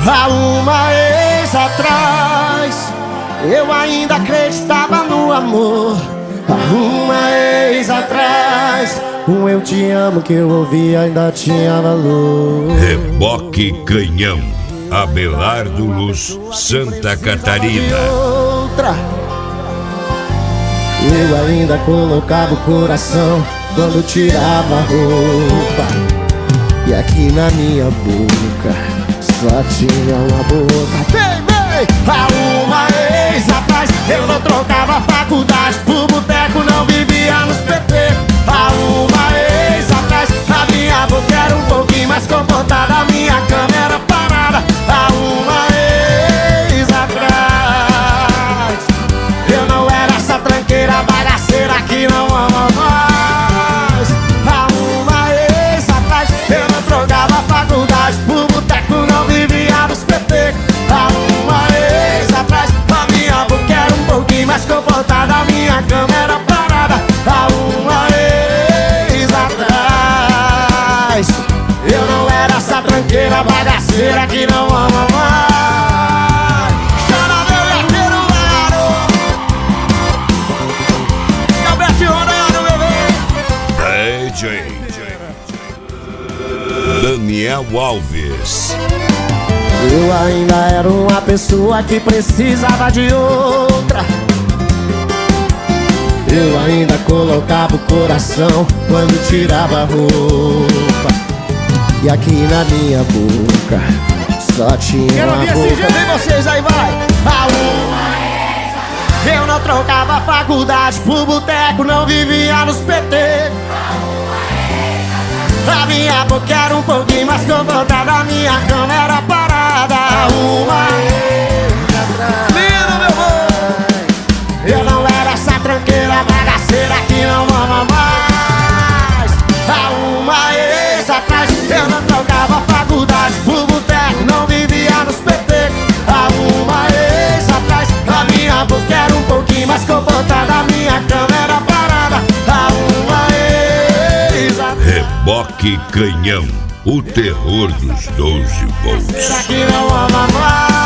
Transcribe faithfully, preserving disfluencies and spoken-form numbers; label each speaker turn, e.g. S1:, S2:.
S1: Há uma ex atrás eu ainda acreditava no amor. Há uma ex atrás um eu te amo que eu ouvi ainda tinha valor.
S2: Reboque Canhão, Abelardo Luz, Santa Catarina.
S1: Outra, eu ainda colocava o coração quando tirava a roupa. E aqui na minha boca só tinha uma boca. Vem, vem! Há uma ex atrás eu não trocava faculdade por boteco, não vivia nos petecos. Há uma ex atrás a minha boca era um pouquinho mais comportada, a minha cama era parada. Há uma ex atrás eu não era essa tranqueira bagaceira que não ama mais. Há uma ex atrás eu não trocava faculdade por boteco, não vivia nos petecos. Há uma ex atrás a minha boca era um pouquinho mais comportada, a minha cama era parada. Há uma ex atrás eu não era essa tranqueira bagaceira que não ama mais. Chora meu leiteiro, garoto, Galberto Ronaldo, bebê.
S2: D J Daniel Alves.
S1: Eu ainda era uma pessoa que precisava de outra. Eu ainda colocava o coração quando tirava a roupa. E aqui na minha boca só tinha
S3: Quero
S1: uma
S3: ouvir
S1: boca.
S3: esse jeito, vem vocês aí, vai!
S1: A uma eu não trocava faculdade por boteco, não vivia nos petecos. A minha boca era um pouquinho mais comportada, a minha cama era parada. Uma lindo, meu boi, eu não era essa tranqueira bagaceira que não ama mais. Há uma ex atrás eu não trocava faculdade por boteco, não vivia nos petecos. Há uma ex atrás a minha boca era um pouquinho mais comportada, a minha cama era parada. Há uma ex atrás
S2: Reboque Canhão, o terror dos doze volts.
S1: que não ama mais.